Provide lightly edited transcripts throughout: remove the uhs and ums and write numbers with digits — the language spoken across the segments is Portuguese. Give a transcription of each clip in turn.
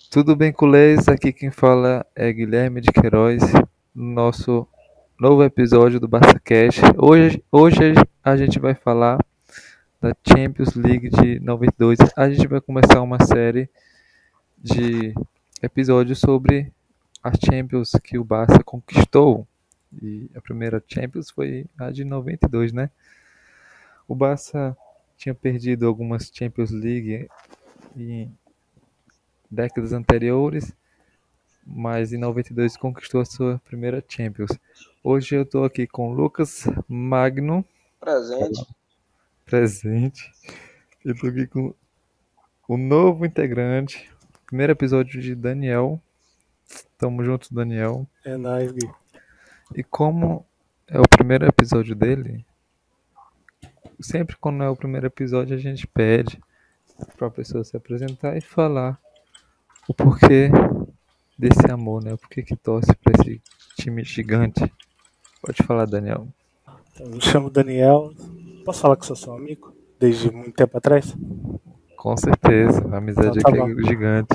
Tudo bem, culês? Aqui quem fala é Guilherme de Queiroz, no nosso novo episódio do BarçaCast. Hoje a gente vai falar da Champions League de 92. A gente vai começar uma série de episódios sobre as Champions que o Barça conquistou. E a primeira Champions foi a de 92, né? O Barça tinha perdido algumas Champions League em décadas anteriores, mas em 92 conquistou a sua primeira Champions. Hoje eu estou aqui com Lucas Magno, Presente. presente. Eu estou aqui com o novo integrante, primeiro episódio de Daniel. Tamo junto, Daniel. É nóis, Gui. E como é o primeiro episódio dele, sempre quando é o primeiro episódio a gente pede para a pessoa se apresentar e falar o porquê desse amor, né? O porquê que torce para esse time gigante. Pode falar, Daniel. Eu me chamo Daniel. Posso falar que sou seu amigo? Desde muito tempo atrás? Com certeza, a amizade Então tá aqui bom. é gigante.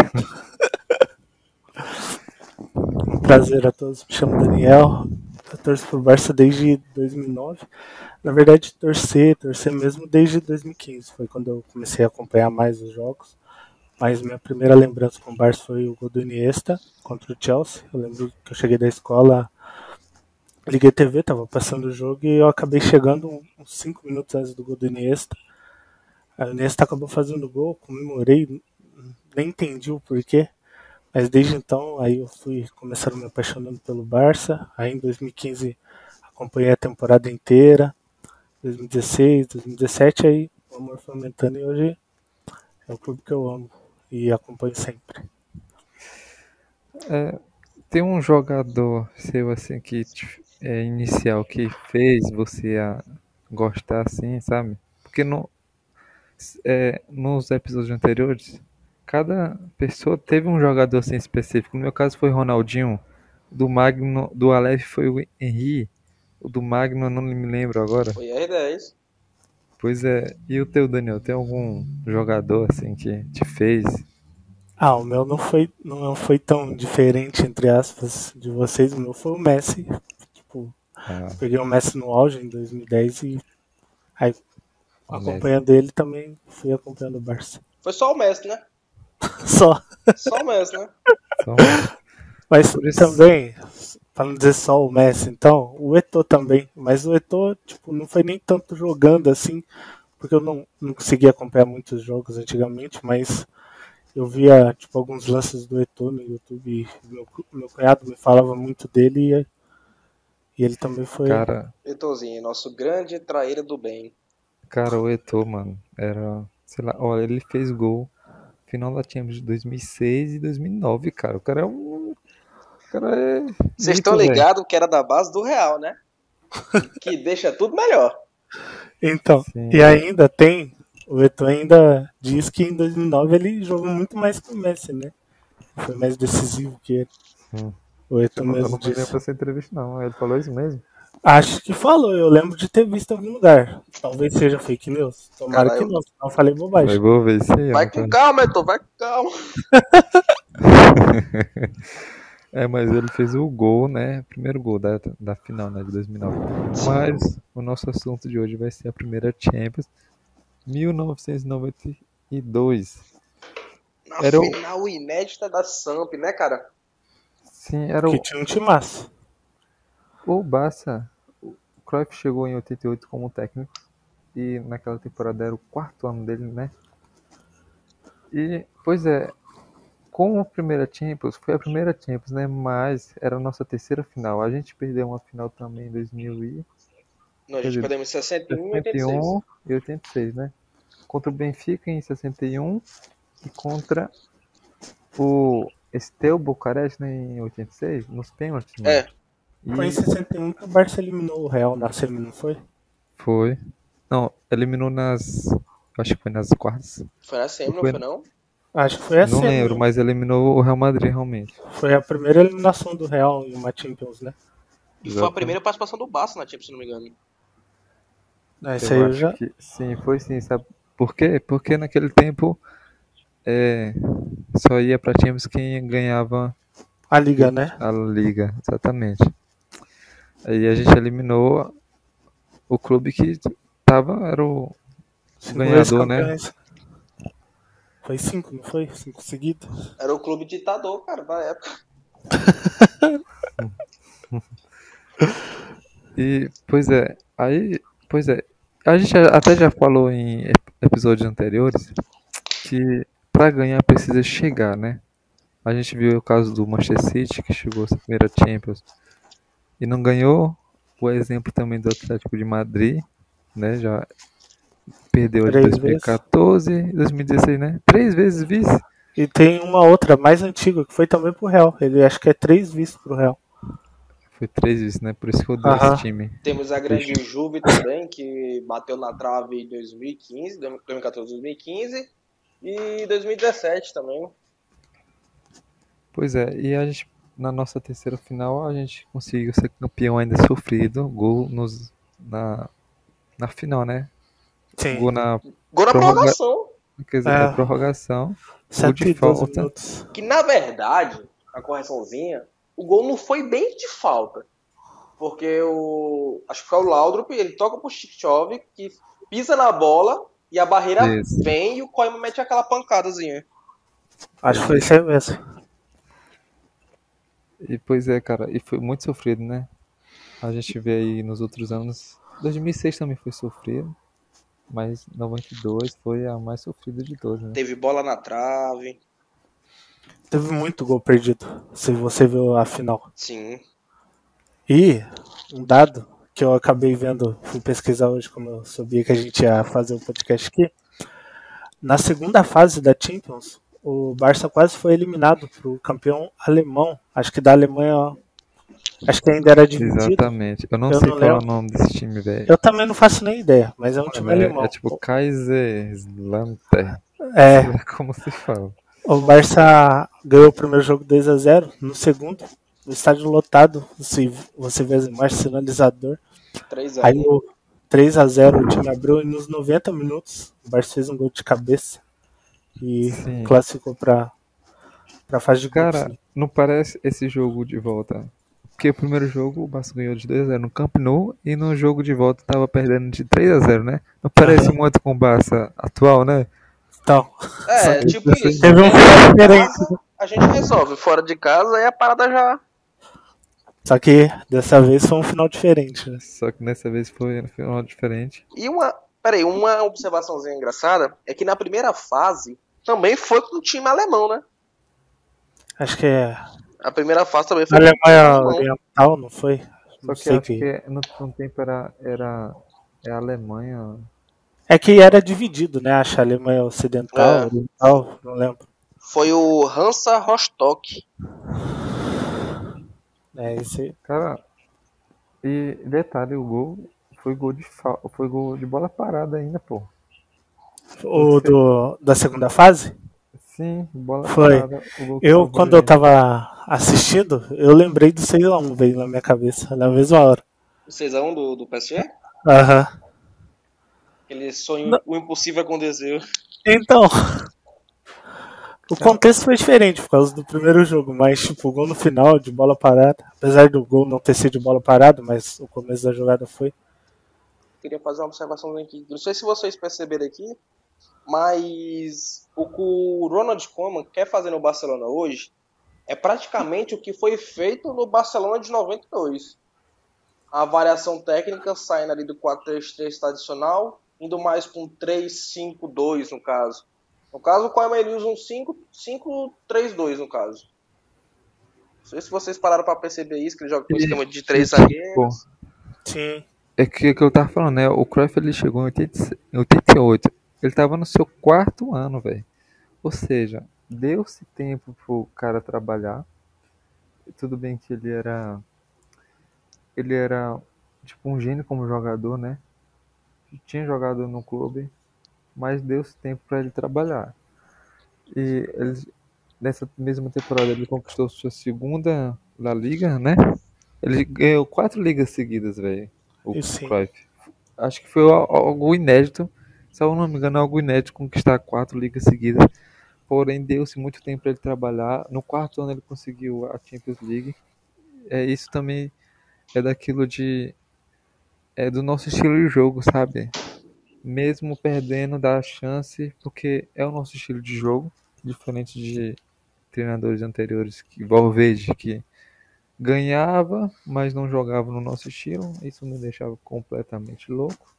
Um prazer a todos. Me chamo Daniel. Eu torço pro Barça desde 2009. Na verdade, torcer mesmo desde 2015. Foi quando eu comecei a acompanhar mais os jogos. Mas minha primeira lembrança com o Barça foi o gol do Iniesta contra o Chelsea. Eu lembro que eu cheguei da escola, liguei a TV, tava passando o jogo e eu acabei chegando uns 5 minutos antes do gol do Iniesta. Aí o Iniesta acabou fazendo o gol, comemorei, nem entendi o porquê. Mas desde então, aí eu fui começando me apaixonando pelo Barça. Aí em 2015 acompanhei a temporada inteira. 2016, 2017, aí o amor foi aumentando e hoje é o clube que eu amo e acompanho sempre. Tem um jogador seu assim que inicial que fez você a gostar assim, sabe? Porque nos episódios anteriores, cada pessoa teve um jogador assim específico. No meu caso foi Ronaldinho, do Magno, do Aleph foi o Henry, o do Magno eu não me lembro agora. Foi R10. Pois é, e o teu, Daniel, tem algum jogador assim que te fez? Ah, o meu não foi tão diferente, entre aspas, de vocês. O meu foi o Messi. Tipo, Ah, peguei o Messi no auge em 2010 e aí o Messi. acompanhando ele também fui acompanhando o Barça. Foi só o Messi, né? Só. Só o Messi, né? Só um- Mas Por isso, também, para não dizer só o Messi, então, o Eto'o também. Mas o Eto'o, tipo, não foi nem tanto jogando assim, porque eu não conseguia acompanhar muitos jogos antigamente, mas eu via, tipo, alguns lances do Eto'o no YouTube e meu cunhado me falava muito dele e ele também foi. cara, Etozinho, nosso grande traíra do bem. o Eto'o, mano, era, sei lá, olha, ele fez gol final da Champions de 2006 e 2009, cara. O cara é Vocês estão mito, velho. ligados que era da base do Real, né? Que deixa tudo melhor. Então, Sim, e ainda tem, o Eto'o ainda diz que em 2009 ele jogou muito mais que o Messi, né? Foi mais decisivo que ele. sim. O Eto'o Eu mesmo não me lembro disse. dessa entrevista, não. Ele falou isso mesmo? Acho que falou, eu lembro de ter visto em algum lugar. Talvez seja fake news. Tomara que Caralho. não, senão eu falei Vai, bobagem. vou ver isso aí, ó. Vai com calma, Eto, vai com calma. É, mas ele fez o gol, né? Primeiro gol da final, né? De 2009. Mas o nosso assunto de hoje vai ser a primeira Champions, 1992. Na Era o, final inédita da Samp, né, cara? sim, era Que tinha um timaço. o Barça. O Cruyff chegou em 88 como técnico e naquela temporada era o quarto ano dele, né? E, pois é, com a primeira Champions, foi a primeira Champions, né? Mas era a nossa terceira final. A gente perdeu uma final também em 2000 e, Não, a quer gente dizer, perdeu em 61 e 86. 61 e 86, né? Contra o Benfica em 61 e contra o Steaua Bucareste, né, em 86, nos pênaltis, mano. É, Foi em E 61 que o Barça eliminou o Real na semi, não foi? foi. Não, eliminou nas. Acho que foi nas quartas. foi na Ou semi, não foi, foi não? Acho que foi a não semi. lembro, mas eliminou o Real Madrid realmente. Foi a primeira eliminação do Real em uma Champions, né? E foi a Exatamente. primeira participação do Barça na Champions, se não me engano. Essa aí Eu eu acho já. que sim, foi sim, sabe por quê? Porque naquele tempo só ia pra Champions quem ganhava A liga, né? a liga, exatamente. Aí a gente eliminou o clube que era o Cinco vezes ganhador, né? campeões. Foi 5, não foi? 5 seguidos. Era o clube ditador, cara, na época. E, pois é, a gente até já falou em episódios anteriores que pra ganhar precisa chegar, né? A gente viu o caso do Manchester City, que chegou à primeira Champions e não ganhou. O exemplo também do Atlético de Madrid, né? Já perdeu de 3 vezes. 2014 e 2016, né? 3 vezes vice. E tem uma outra mais antiga que foi também pro Real. Ele acho que é 3 vistos pro Real. Foi 3 vezes, né? Por isso que eu odeio Aham. esse time. Temos a grande Juve também, que bateu na trave em 2015, 2014, 2015 e 2017 também. Pois é, e a gente, na nossa terceira final, a gente conseguiu ser campeão ainda sofrido. Gol na final, né? Sim. Gol na Gol na prorroga- prorrogação. quer dizer, É. prorrogação. Gol de 112 falta. minutos. Que na verdade, a correçãozinha, o gol não foi bem de falta. Porque acho que foi o Laudrup, ele toca pro Chikchov, que pisa na bola e a barreira Isso. vem e o Koeman mete aquela pancadazinha. Acho que foi isso aí mesmo. E pois é, cara, e foi muito sofrido, né? A gente vê aí nos outros anos. 2006 também foi sofrido, mas 92 foi a mais sofrida de todas, né? Teve bola na trave. Teve muito gol perdido. Se você viu a final. Sim. E um dado que eu acabei vendo, fui pesquisar hoje, como eu sabia que a gente ia fazer um podcast aqui. Na segunda fase da Champions, o Barça quase foi eliminado pro campeão alemão. Acho que da Alemanha. Acho que ainda era dividido. Exatamente. Eu não Eu sei não falar o lembro. nome desse time, velho. Eu também não faço nem ideia, mas é um time alemão. É tipo Kaiserslautern. É, Como se fala. o Barça ganhou o primeiro jogo 2-0. No segundo, o estádio lotado. Você vê as imagens, sinalizador. 3 Aí anos. o 3-0 o time abriu e nos 90 minutos o Barça fez um gol de cabeça e Sim. classificou pra fase de grupos. Cara, Né? não parece esse jogo de volta. Porque o primeiro jogo o Barça ganhou de 2-0 no Camp Nou e no jogo de volta tava perdendo de 3-0, né? Não parece Aham. muito com o Barça atual, né? Então, É, que tipo você isso. teve um Dentro final de diferente. casa, a gente resolve. Fora de casa, aí a parada já. Só que dessa vez foi um final diferente. Né? Só que dessa vez foi um final diferente. E uma observaçãozinha engraçada é que na primeira fase também foi com o time alemão, né? Acho que é A primeira fase também a foi com o time Alemanha alemão. Oriental, não foi? Só Não que sei acho que no tempo era a Alemanha. É que era dividido, né? Acho que a Alemanha Ocidental, É. Oriental, não lembro. Foi o Hansa Rostock. É isso aí. Cara, e detalhe, o gol foi gol de bola parada ainda, pô. O da segunda fase? Sim, bola Foi. parada. O gol que Eu, salvou quando a eu gente. tava assistindo, eu lembrei do 6x1, veio na minha cabeça, na mesma hora. O 6x1 do PSG? Aham. Aquele sonho, Não. o impossível aconteceu. Então, o contexto foi diferente por causa do primeiro jogo, mas tipo, o gol no final, de bola parada, apesar do gol não ter sido de bola parada, mas o começo da jogada foi. Queria fazer uma observação aqui. Não sei se vocês perceberam aqui, mas o que o Ronald Koeman quer fazer no Barcelona hoje é praticamente o que foi feito no Barcelona de 92. A variação técnica saindo ali do 4-3-3 tradicional, indo mais para um 3-5-2 no caso. No caso, o Koeman ele usa um 5-3-2 no caso. Não sei se vocês pararam para perceber isso, que ele joga com um esquema de 3 zagueiros. Sim. É que eu tava falando, né? O Cruyff ele chegou em 88. Ele tava no seu quarto ano, velho. Ou seja, deu-se tempo pro cara trabalhar. Tudo bem que ele era tipo um gênio como jogador, né? Tinha jogado no clube, mas deu-se tempo para ele trabalhar. E nessa mesma temporada ele conquistou sua segunda La Liga, né? Ele ganhou 4 ligas seguidas, velho. O Isso sim. Cruyff. Acho que foi algo inédito. Se eu não me engano, algo inédito conquistar 4 ligas seguidas porém deu-se muito tempo para ele trabalhar. No quarto ano ele conseguiu a Champions League. Isso também é daquilo de do nosso estilo de jogo, sabe? Mesmo perdendo, dá a chance, porque é o nosso estilo de jogo, diferente de treinadores anteriores, que Valverde, que ganhava, mas não jogava no nosso estilo. Isso me deixava completamente louco.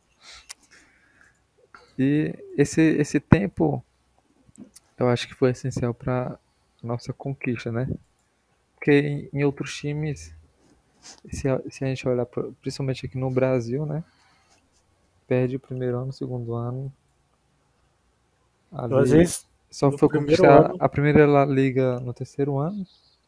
E esse tempo, eu acho que foi essencial para nossa conquista, né? Porque em outros times, se a gente olhar principalmente aqui no Brasil, né? Perde o primeiro ano, o segundo ano, Eu, às ali vezes, só no foi primeiro conquistar ano, a primeira La Liga no terceiro ano.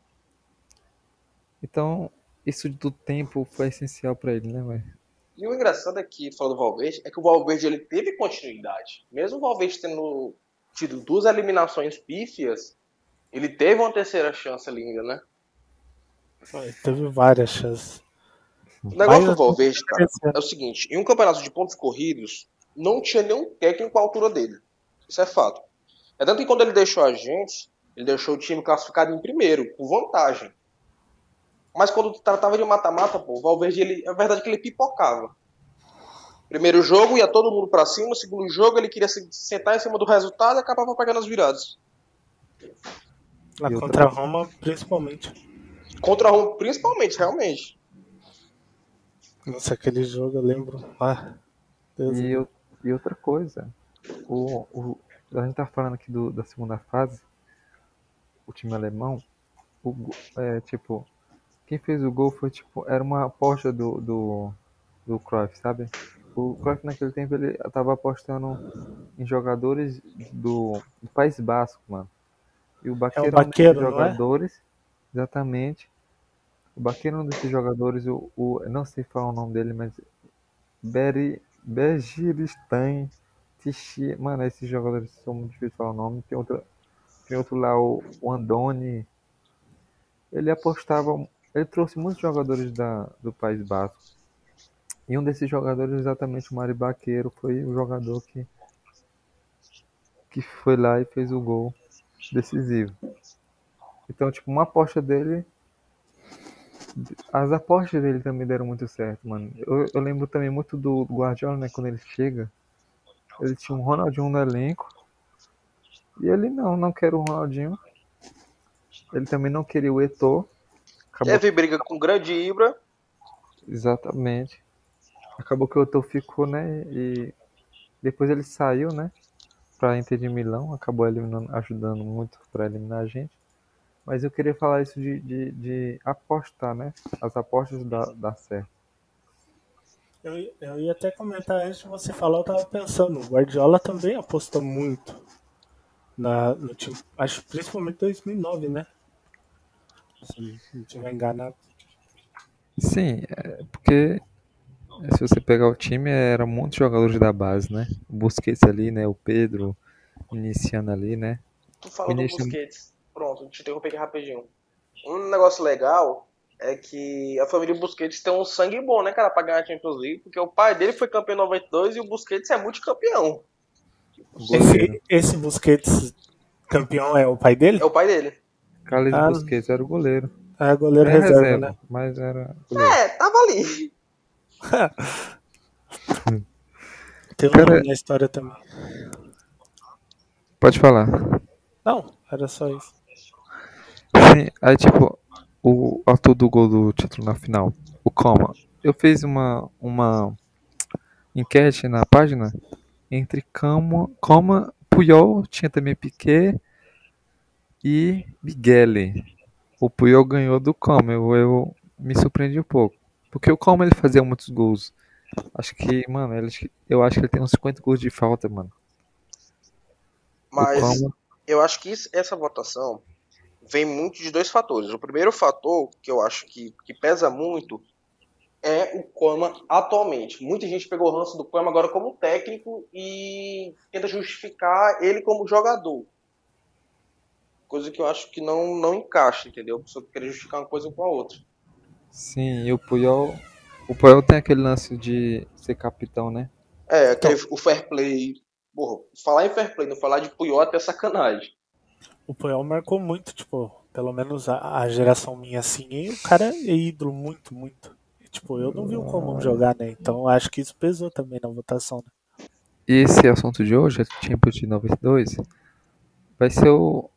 Então, isso do tempo foi essencial para ele, né, velho? E o engraçado aqui, falando do Valverde, é que o Valverde ele teve continuidade. Mesmo o Valverde tendo tido duas eliminações pífias, ele teve uma terceira chance ali ainda, né? teve várias chances. O Mas negócio do Valverde, cara, esse ano, é o seguinte: em um campeonato de pontos corridos, não tinha nenhum técnico à altura dele. Isso é fato. É tanto que quando ele deixou a gente, ele deixou o time classificado em primeiro, com vantagem. Mas quando tratava de mata-mata, pô, o Valverde, a verdade é que ele pipocava. Primeiro jogo ia todo mundo pra cima, segundo jogo ele queria se sentar em cima do resultado e acabava pegando as viradas. na E outra, contra a Roma, principalmente. Contra a Roma, principalmente, realmente. Nossa, aquele jogo eu lembro. Ah, Deus me e, livre. ou- e outra coisa, a gente tá falando aqui da segunda fase, o time alemão, tipo, quem fez o gol foi tipo, era uma aposta do Cruyff, sabe? O Cruyff naquele tempo ele tava apostando em jogadores do País Basco, mano. E o É o Baqueiro é um desses Baqueiro, não é? jogadores, exatamente. O Baqueiro é um desses jogadores, eu não sei falar o nome dele, mas Begiristain, Tichy, mano, esses jogadores são muito difíceis de falar o nome. Tem outro lá, o Andoni. Ele apostava, ele trouxe muitos jogadores do País Basco. E um desses jogadores, exatamente o Mari Baqueiro, foi o jogador que foi lá e fez o gol decisivo. Então, tipo, uma aposta dele. As apostas dele também deram muito certo, mano. Eu lembro também muito do Guardiola, né? Quando ele chega, ele tinha um Ronaldinho no elenco. E ele não quer o Ronaldinho. Ele também não queria o Eto'o. Acabou Teve que, briga com o grande Ibra. exatamente. Acabou que o Eto'o ficou, né? E depois ele saiu, né? Pra Inter de Milão. Acabou eliminando, ajudando muito pra eliminar a gente. Mas eu queria falar isso de apostar, né? As apostas dá certo. Eu ia até comentar antes de você falar, eu tava pensando, o Guardiola também apostou muito no time. Acho principalmente 2009, né? Se não tiver enganado. Sim, porque se você pegar o time, eram muitos jogadores da base, né? O Busquets ali, né? O Pedro iniciando ali, né? Tu O falou do início, Busquets. Pronto, te interromper aqui rapidinho. Um negócio legal é que a família Busquets tem um sangue bom, né, cara, pra ganhar a Champions League, porque o pai dele foi campeão em 92 e o Busquets é multicampeão. o goleiro. Esse Busquets campeão é o pai É dele? o pai dele. Carlos Ah, Busquets era o goleiro. é goleiro É reserva, né? reserva, mas era goleiro. É, tava ali. Tem um Cara, nome na história também. pode falar. Não, era só isso. Sim, aí tipo, o autor do gol do título na final, o Coma. Eu fiz uma enquete na página entre Coma, Puyol, tinha também Piquet e Miguel. O Puyol ganhou do Coma, eu me surpreendi um pouco. Porque o Coma ele fazia muitos gols. Acho que, mano, eu acho que ele tem uns 50 gols de falta, mano. O Mas Coma, eu acho que essa votação vem muito de dois fatores. O primeiro fator, que eu acho que pesa muito, é o Koeman atualmente. Muita gente pegou o ranço do Koeman agora como técnico e tenta justificar ele como jogador. Coisa que eu acho que não encaixa, entendeu? A pessoa querer justificar uma coisa com a outra. sim, e o Puyol tem aquele lance de ser capitão, né? É, Então, o fair play. Porra, falar em fair play, não falar de Puyol até sacanagem. O Puyol marcou muito, tipo, pelo menos a geração minha assim, e o cara é ídolo muito, muito. E, tipo, eu não vi o Coman jogar, né? Então eu acho que isso pesou também na votação, né? E esse assunto de hoje, a Champions de 92, vai ser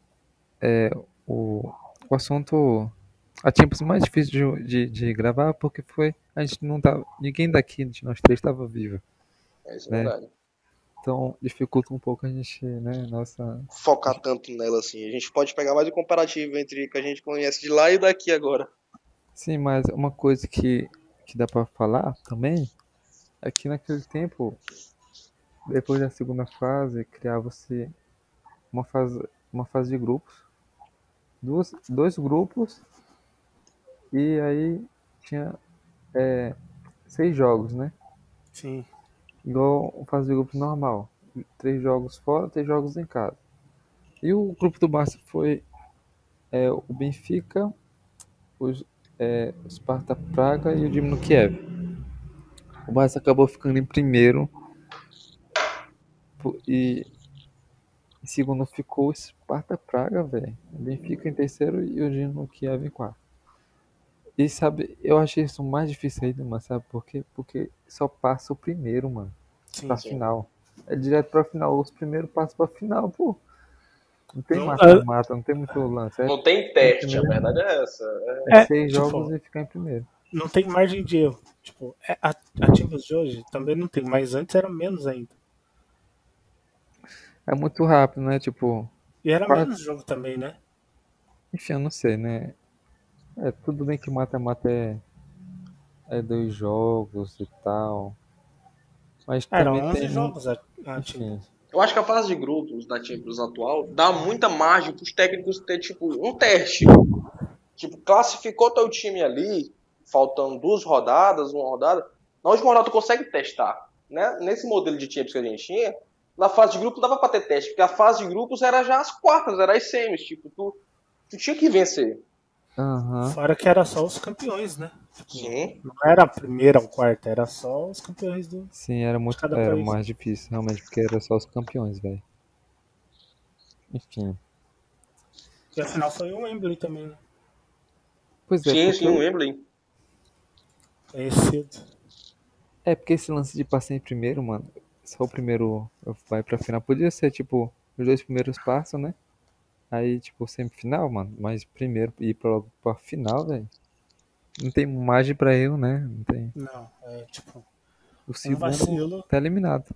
o, o assunto, a Champions mais difícil de gravar, porque foi, a gente não tava, ninguém daqui, de nós três, estava vivo, É isso, é né? verdade. Então dificulta um pouco a gente, né, nossa... Focar tanto nela assim. A gente pode pegar mais um comparativo entre o que a gente conhece de lá e daqui agora. Sim, mas uma coisa que dá pra falar também é que naquele tempo, depois da segunda fase, criava-se uma fase, uma fase de grupos, dois grupos, e aí tinha 6 jogos, né? Sim. Igual fase de grupos normal. 3 jogos fora, 3 jogos em casa. E o grupo do Barça foi o Benfica, o Sparta Praga e o Dinamo Kiev. O Barça acabou ficando em primeiro e em segundo ficou o Sparta Praga, velho. O Benfica em terceiro e o Dinamo Kiev em quarto. E sabe, eu achei isso mais difícil ainda, mano, sabe por quê? Porque só passa o primeiro, mano, pra Sim. Sim. final. É direto pra final, os primeiros passam pra final, pô. Não tem Não, mata-mata, não tem muito lance. Não tem Ficar em teste, a primeiro, verdade é essa. é é, 6 jogos tipo, e ficar em primeiro. não tem margem de erro. Tipo, a Champions de hoje também não tem, mas antes era menos ainda. É muito rápido, né? Tipo, E era quase, menos jogo também, né? enfim, eu não sei, né? É, tudo bem que mata-mata é 2 jogos e tal. Mas Eram também 11 tem muito. jogos a Enfim. Champions. Eu acho que a fase de grupos da Champions atual dá muita margem para os técnicos ter, tipo, um teste. Tipo, classificou teu time ali, faltando 2 rodadas, uma rodada. Na última rodada tu consegue testar. Né? Nesse modelo de Champions que a gente tinha, na fase de grupos dava pra ter teste, porque a fase de grupos era já as quartas, era as semis. Tipo, tu tinha que vencer. Aham. Fora que era só os campeões, né? Tipo, Sim. não era a primeira ou quarta, era só os campeões Sim, era de muito. cada Era país. mais difícil, realmente, porque era só os campeões, velho. Enfim. E a final foi o Wembley também, né? Pois é, Sim, porque. sim, o Wembley. É cedo. É porque esse lance de passar em primeiro, mano. Só o primeiro vai pra final. Podia ser, tipo, os 2 primeiros passam, né? Aí, tipo, semifinal, mano. Mas primeiro ir logo pra final, velho. Não tem margem pra erro, né? Não tem. Não, é tipo, O um segundo vacilo tá eliminado.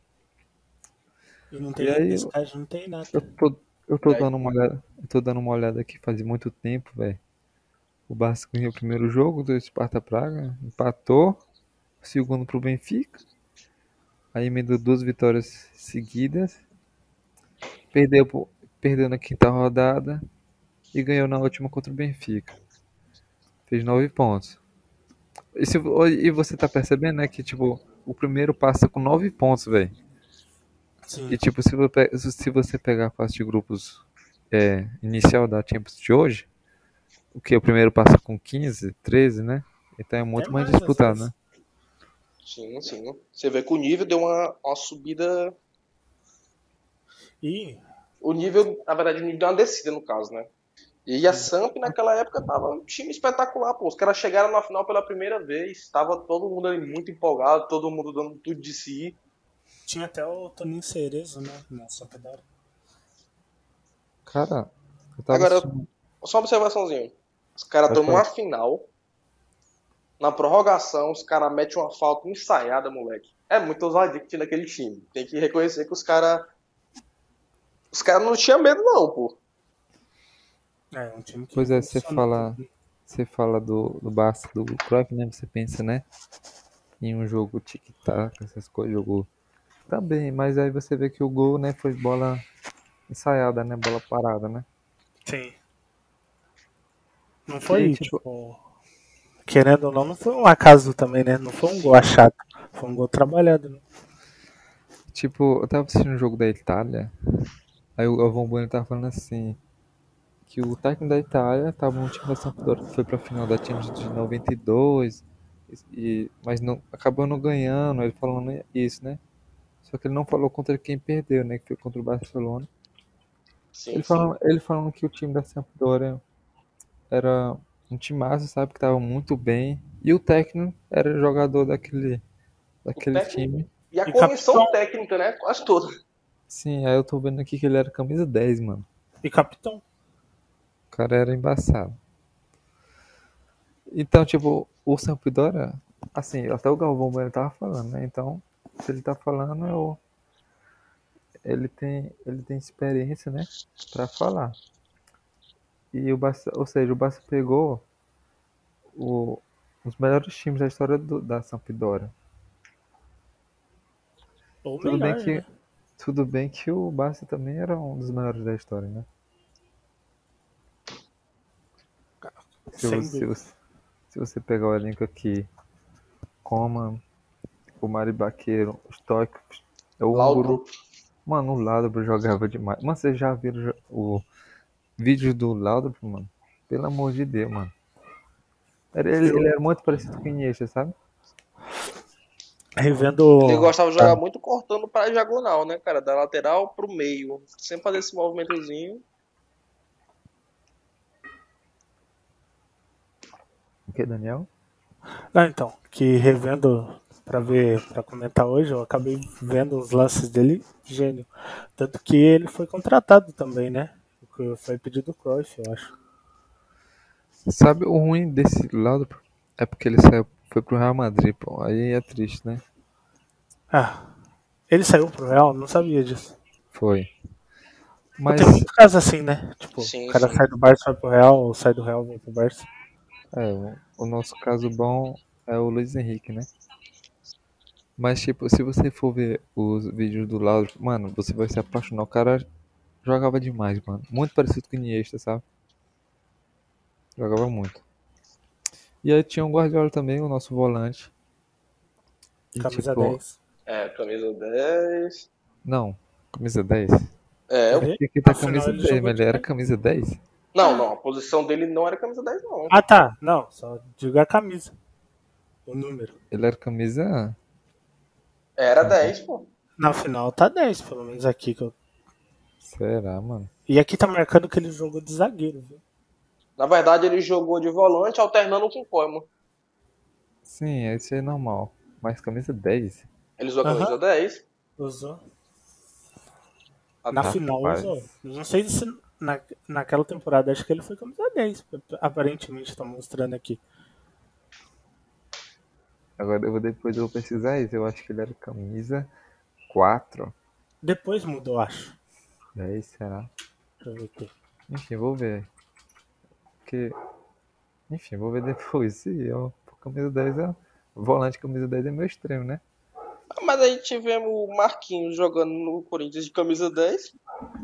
e não E tem aí repescagem, não tem eu nada. tô, eu E tô aí, dando uma olhada. Eu tô dando uma olhada aqui faz muito tempo, velho. O Barça ganhou o primeiro jogo do Sparta Praga, empatou, o segundo pro Benfica, aí emendou 2 vitórias seguidas, perdeu, perdeu na quinta rodada e ganhou na última contra o Benfica. Fez 9 pontos. E você tá percebendo, né, que tipo, o primeiro passa com 9 pontos, velho. Sim. E tipo, se você pegar a fase de grupos inicial da Champions de hoje, o que o primeiro passa com 15, 13, né? Então é Até muito mais mais às disputado, vezes. né? sim, sim. Você vê que o nível deu uma subida. E, O nível, na verdade, o nível deu uma descida, no caso, né? E a sim, Samp naquela época tava um time espetacular, pô. Os caras chegaram na final pela primeira vez. Tava todo mundo ali muito empolgado, todo mundo dando tudo de si. tinha até o Toninho Cerezo, né? Na Sampdoria. Cara, eu tava Agora, assistindo. só uma observaçãozinha. Os caras Pode tomam falar. uma final. Na prorrogação, os caras metem uma falta ensaiada, moleque. É muito ousadia que tinha naquele time. Tem que reconhecer que os caras. Os caras não tinham medo, não, pô. É, um time que Pois é, revolucionou tudo. você fala do Barça, do Cruyff, né? Você pensa, né? Em um jogo tic-tac, essas coisas, jogo também, mas aí você vê que o gol, né, foi bola ensaiada, né? Bola parada, né? Sim. Não E aí, foi, tipo, tipo, querendo ou não, não foi um acaso também, né? Não foi um gol achado. Foi um gol trabalhado, né? eu tava assistindo um jogo da Itália, aí o Galvão Bueno tava falando assim, que o técnico da Itália tava no time da Sampdoria, que foi pra final da Champions de 92, mas não, acabou não ganhando, ele falando isso, né? Só que ele não falou contra quem perdeu, né? Que foi contra o Barcelona. Sim, sim. Ele falando que o time da Sampdoria era um timaço, sabe? Que tava muito bem. E o técnico era jogador O daquele técnico time. e a E capitão, comissão técnica, né? Quase toda. Sim, aí eu tô vendo aqui que ele era camisa 10, mano. e capitão. O cara era embaçado. Então, tipo, o Sampdoria, assim, até o Galvão Bueno tava falando, né? Então, se ele tá falando, ele tem experiência, né? Pra falar. E o Barça, ou seja, o Barça pegou o, os melhores times da história da Sampdoria. Ou Tudo bem melhor, que, né? tudo bem que o Barça também era um dos melhores da história, né? Se Sem você, dúvida. se você pegar o elenco aqui, Coman, o Mari Baqueiro, o Stoic, o Húngaro. Laudrup. Mano, o Laudrup jogava demais. Mano, vocês já viram o vídeo do Laudrup, mano? Pelo amor de Deus, mano. Ele Eu era muito parecido com o Iniesta, sabe? Ele revendo. gostava de jogar muito cortando para a diagonal, né, cara? Da lateral pro meio. Sempre fazer esse movimentozinho. O que, Daniel? Ah, então, que revendo pra ver, para comentar hoje, eu acabei vendo os lances dele, gênio. Tanto que ele foi contratado também, né? Foi pedido do Cruyff, eu acho. Sabe o ruim desse Laudrup? É porque ele saiu, foi pro Real Madrid, pô. Aí é triste, né? Ah, ele saiu pro Real, não sabia disso. Foi. Pô, tem Mas, muito caso assim, né? Tipo, o Sim, cara sim. sai do Barça vai pro Real, ou sai do Real vem pro Barça. o nosso caso bom é o Luiz Henrique, né? Mas, tipo, se você for ver os vídeos do Laudrup, mano, você vai se apaixonar. O cara jogava demais, mano. Muito parecido com o Iniesta, sabe? Jogava muito. E aí tinha o Guardiola também, o nosso volante. E Camisa tipo, 10. É, camisa 10. não, camisa 10. É, Ele, Tinha que tá afinal, camisa ele 10, jogou mas ele de era quê? camisa 10? não, não. A posição dele não era camisa 10, não. Ah, tá. Não, só diga a camisa. O número. Ele era camisa. Era Camisa. 10, pô. Na final tá 10, pelo menos aqui que eu. Será, mano? E aqui tá marcando que ele jogou de zagueiro, viu? Na verdade, ele jogou de volante alternando com o Koeman. Sim, isso é normal. Mas camisa 10? Ele usou a camisa Aham, 10. usou. Ah, Na tá. final usou. Rapaz. Não sei se naquela temporada acho que ele foi camisa 10. Aparentemente tá mostrando aqui. Agora depois eu vou pesquisar isso. Eu acho que ele era camisa 4. Depois mudou, acho. 10, será? Deixa eu ver aqui. Enfim, vou ver. Porque. Enfim, vou ver depois. Se eu. Camisa 10 é. Volante camisa 10 é meu extremo, né? Mas aí tivemos o Marquinhos jogando no Corinthians de camisa 10.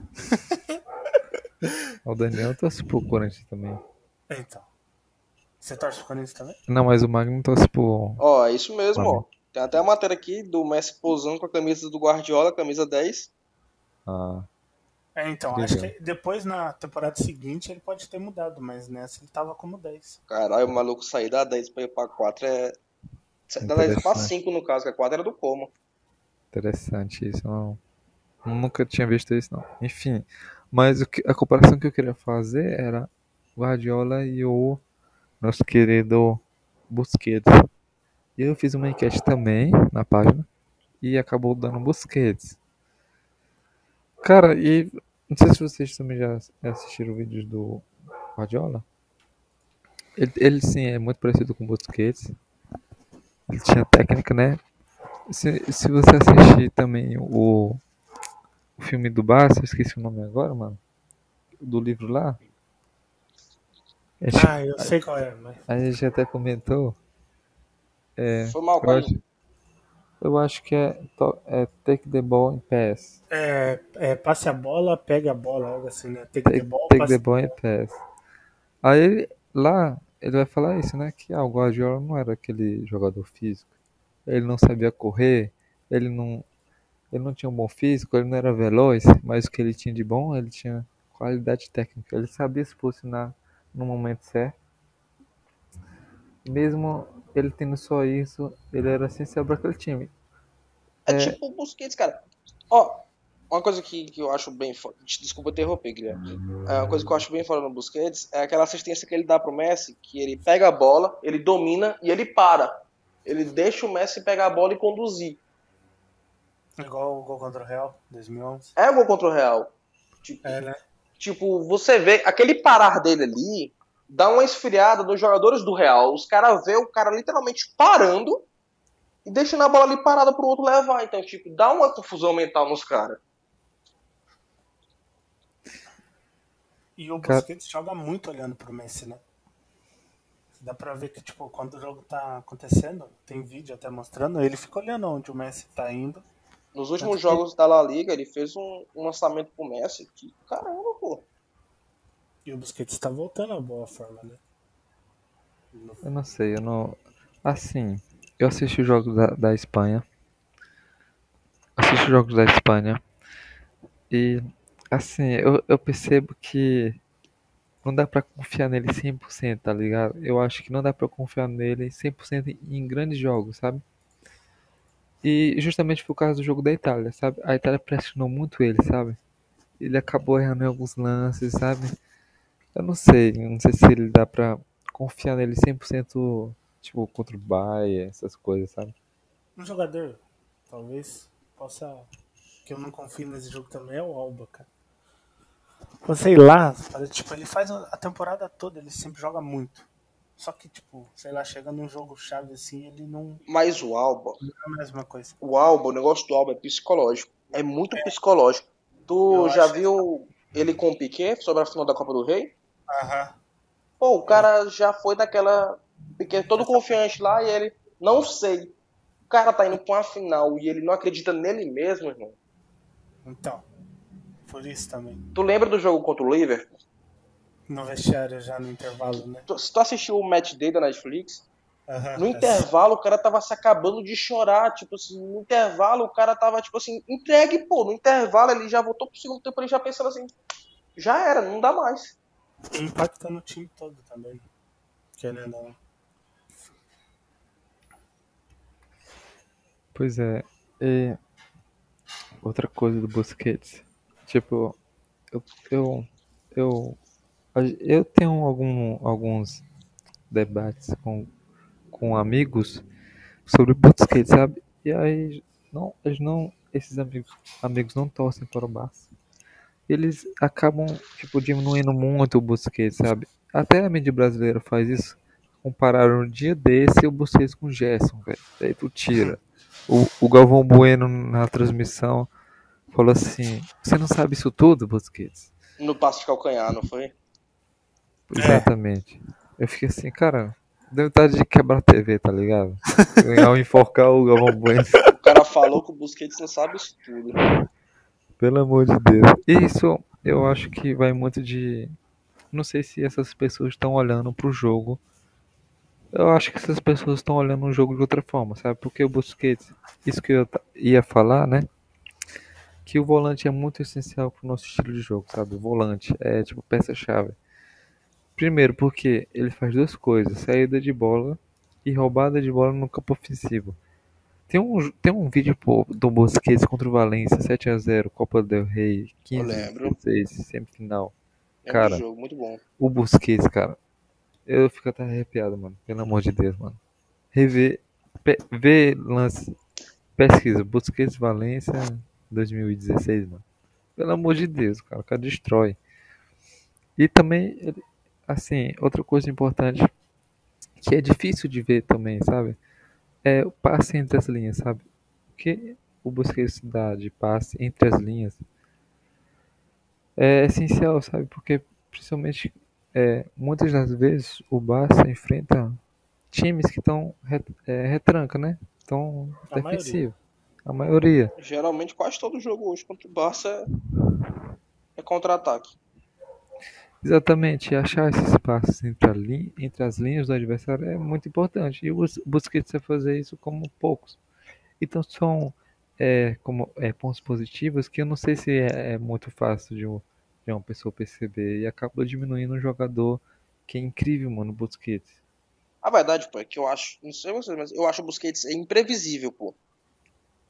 O Daniel torce pro Corinthians também. Então. Você torce pro Corinthians também? Não, mas o Magno torce pro Ó, é isso mesmo, ó. Flamengo. Tem até a matéria aqui do Messi posando com a camisa do Guardiola, camisa 10. Ah, Então, que acho legal. que depois na temporada seguinte ele pode ter mudado, mas nessa ele tava como 10. Caralho, o maluco sair da 10 pra ir pra 4 é. Da 10 pra Interessante. 5 no caso, que a 4 era do Como. Interessante isso. Não, nunca tinha visto isso, não. Enfim, mas a comparação que eu queria fazer era Guardiola e o nosso querido Busquets. E eu fiz uma enquete também na página e acabou dando Busquets. Cara, e não sei se vocês também já assistiram vídeos do Guardiola. Ele sim é muito parecido com o Busquets. Ele tinha técnica, né? Se você assistir também o filme do Barça, eu esqueci o nome agora, mano. Do livro lá. A gente, Ah, eu sei qual é, mas. a gente até comentou. Foi mal, Eu Caio. acho, eu acho que é Take the Ball and Pass. Passe a bola, pega a bola, algo assim, né? Take the ball, Take the passe a Ball and bola. Pass. Aí lá ele vai falar isso, né? Que o Guardiola não era aquele jogador físico. Ele não sabia correr, ele não, ele não tinha um bom físico, ele não era veloz, mas o que ele tinha de bom, ele tinha qualidade técnica. Ele sabia se posicionar no momento certo. Mesmo ele tendo só isso, ele era essencial para aquele time. É tipo o Busquets, cara. Ó, Uma coisa que eu acho bem foda. Desculpa interromper, Guilherme. Uma coisa que eu acho bem foda no Busquets é aquela assistência que ele dá pro Messi, que ele pega a bola, ele domina e ele para. Ele deixa o Messi pegar a bola e conduzir. Igual o gol contra o Real, 2011. É o gol contra o Real. Tipo, Né? tipo, você vê aquele parar dele ali, dá uma esfriada nos jogadores do Real. Os caras vê o cara literalmente parando e deixando a bola ali parada pro outro levar. Então, tipo, dá uma confusão mental nos caras. E o Cara, Busquets joga muito olhando pro Messi, né? Dá pra ver que, tipo, quando o jogo tá acontecendo, tem vídeo até mostrando, ele fica olhando onde o Messi tá indo. Nos Tanto últimos que... jogos da La Liga, ele fez um lançamento pro Messi que, caramba, pô. E o Busquets tá voltando à boa forma, né? eu não sei, eu não. Assim, eu assisti os jogos da Espanha. Assisto os jogos da Espanha. E, assim, eu percebo que não dá pra confiar nele 100%, tá ligado? Eu acho que não dá pra confiar nele 100% em grandes jogos, sabe? E justamente por causa do jogo da Itália, sabe? A Itália pressionou muito ele, sabe? Ele acabou errando em alguns lances, sabe? Eu não sei se ele dá pra confiar nele 100%, tipo, contra o Bayern, essas coisas, sabe? Um jogador, talvez, possa... que eu não confio nesse jogo também é o Alba, cara. Pô, sei lá, tipo, ele faz a temporada toda, ele sempre joga muito. Só que, tipo, sei lá, chega num jogo chave assim, ele não Mas o Alba, é a mesma coisa. o negócio do Alba é psicológico. É muito psicológico. Eu Tu já acho. viu ele com o Piquet sobre a final da Copa do Rei? Aham. Pô, o Eu cara já foi daquela. Piquet todo confiante lá e ele. Não sei. O cara tá indo pra uma final e ele não acredita nele mesmo, irmão. Então, por isso também. Tu lembra do jogo contra o Liverpool? No vestiário já no intervalo, né? Se tu assistiu o match day da Netflix, Aham. no intervalo o cara tava se acabando de chorar, tipo assim, no intervalo o cara tava, tipo assim, entregue, pô, no intervalo ele já voltou pro segundo tempo, ele já pensando assim, já era, não dá mais. Impacta no time todo também, querendo ou não. Pois é. E outra coisa do Busquets, tipo, eu, eu, eu, eu tenho alguns debates com amigos sobre Busquets, sabe? E aí, esses amigos não torcem para o Barça. Eles acabam, tipo, diminuindo muito o Busquets, sabe? Até a mídia brasileira faz isso. Compararam um dia desse o Busquets com o Gerson, velho. Daí tu tira. O Galvão Bueno na transmissão falou assim: Você não sabe isso tudo, Busquets? No passo de calcanhar, não foi? É, Exatamente. Eu fiquei assim, cara, deu vontade de quebrar a TV, tá ligado? Ao enforcar o Galvão Bueno. O cara falou que o Busquets não sabe isso tudo. Pelo amor de Deus. E isso eu acho que vai muito de. Não sei se essas pessoas estão olhando pro jogo. Eu acho que essas pessoas estão olhando o jogo de outra forma, sabe? Porque o Busquets, isso que eu ia falar, né? Que o volante é muito essencial pro nosso estilo de jogo, sabe? O volante é tipo peça-chave. Primeiro, porque ele faz duas coisas: saída de bola e roubada de bola no campo ofensivo. Tem um vídeo pô, do Busquets contra o Valência, 7-0, Copa del Rey, Eu 15, lembro. 16, semifinal. Lembro do Cara, jogo, muito bom. o Busquets, cara, eu fico até arrepiado, mano. Pelo amor de Deus, mano. Rever, ver lance, pesquisa, Busquets Valência 2016, mano. Pelo amor de Deus, cara, o cara destrói. E também, assim, outra coisa importante, que é difícil de ver também, sabe? É o passe entre as linhas, sabe? O que o Busquets dá de passe entre as linhas é essencial, sabe? Porque, principalmente, muitas das vezes o Barça enfrenta times que estão retranca, né? Estão a maioria. defensivo. A maioria. Geralmente quase todo jogo hoje contra o Barça é contra-ataque. Exatamente. Achar esses passos entre as linhas do adversário é muito importante. E o Busquets vai fazer isso como poucos. Então são pontos positivos que eu não sei se é muito fácil de uma pessoa perceber. E acaba diminuindo um jogador que é incrível, mano, o Busquets. A verdade, pô, é que eu acho, não sei vocês, mas eu acho o Busquets imprevisível, pô.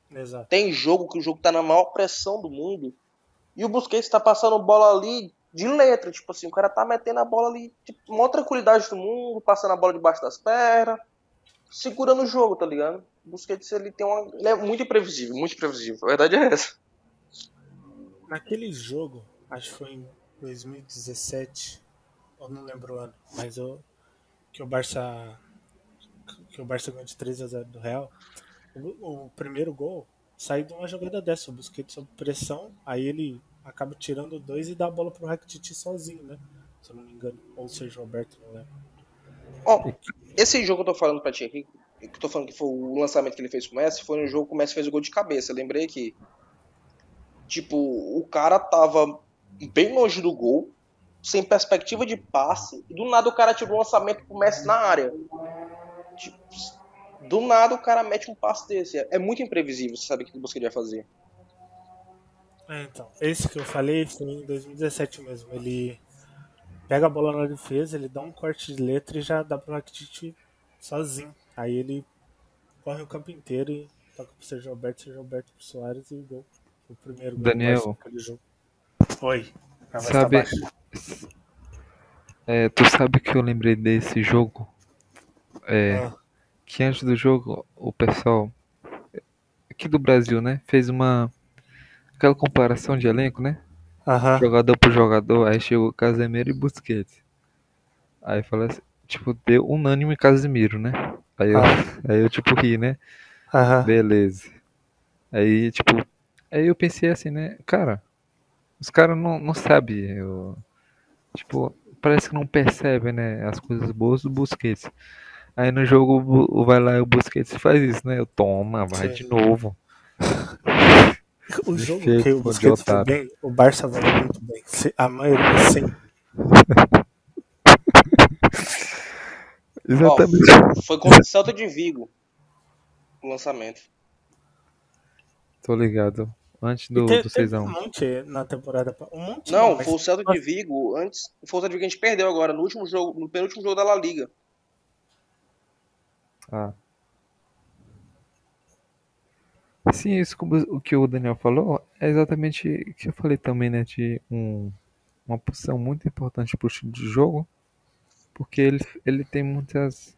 Exato. Tem jogo que o jogo tá na maior pressão do mundo e o Busquets tá passando bola ali de letra, tipo assim, o cara tá metendo a bola ali, tipo, maior tranquilidade do mundo, passando a bola debaixo das pernas, segurando o jogo, tá ligado? O Busquets, ele é muito imprevisível, muito imprevisível. A verdade é essa. Naquele jogo, acho que foi em 2017, eu não lembro o ano, mas que o Barça que o Barça ganhou de 3-0 do Real, o primeiro gol sai de uma jogada dessa, o Busquets sob pressão, aí ele acaba tirando dois e dá a bola pro Rakitic sozinho, né? Se eu não me engano, ou seja, o Roberto, não lembro. Ó, esse jogo que eu tô falando pra ti aqui, que eu tô falando que foi o lançamento que ele fez com o Messi, foi no jogo que o Messi fez o gol de cabeça. Eu lembrei que, tipo, o cara tava bem longe do gol, sem perspectiva de passe, e do nada o cara tirou um lançamento pro Messi na área. Tipo, do nada o cara mete um passe desse. É muito imprevisível, você sabe o que o Busquets ia fazer. Então, esse que eu falei foi em 2017 mesmo. Ele pega a bola na defesa, ele dá um corte de letra e já dá pro Rakitic sozinho. Aí ele corre o campo inteiro e toca pro Sérgio Roberto pro Soares e o gol. O primeiro gol do Barça Daniel, naquele jogo. Oi, a voz tá sabe, baixa. tu sabe que eu lembrei desse jogo? Ah, Que antes do jogo, o pessoal aqui do Brasil, né, fez aquela comparação de elenco, né? aham, Jogador por jogador, aí chegou Casemiro e Busquets. Aí falou assim, tipo, deu unânime Casemiro, né? Aí eu, ah, aí eu tipo ri, né? aham. Beleza. Aí, tipo, aí eu pensei assim, né? Cara, os caras não sabem, tipo, parece que não percebem, né? As coisas boas do Busquets. Aí no jogo vai lá e o Busquets faz isso, né? Eu toma, vai Sim. de novo. O Me jogo fez que o de Busquets foi otário. bem, o Barça vai muito bem. A maioria, sim. Ó, Exatamente. foi contra o Celta de Vigo o lançamento. Tô ligado. Antes E do teve 6 a um 1. monte na temporada. Um monte não, Não, mas foi o Celta de Vigo antes. Foi o Celta de Vigo que a gente perdeu agora, no último jogo, no penúltimo jogo da La Liga. Ah. Sim, isso o que o Daniel falou é exatamente o que eu falei também, né? De uma posição muito importante pro estilo de jogo, porque ele tem muitas.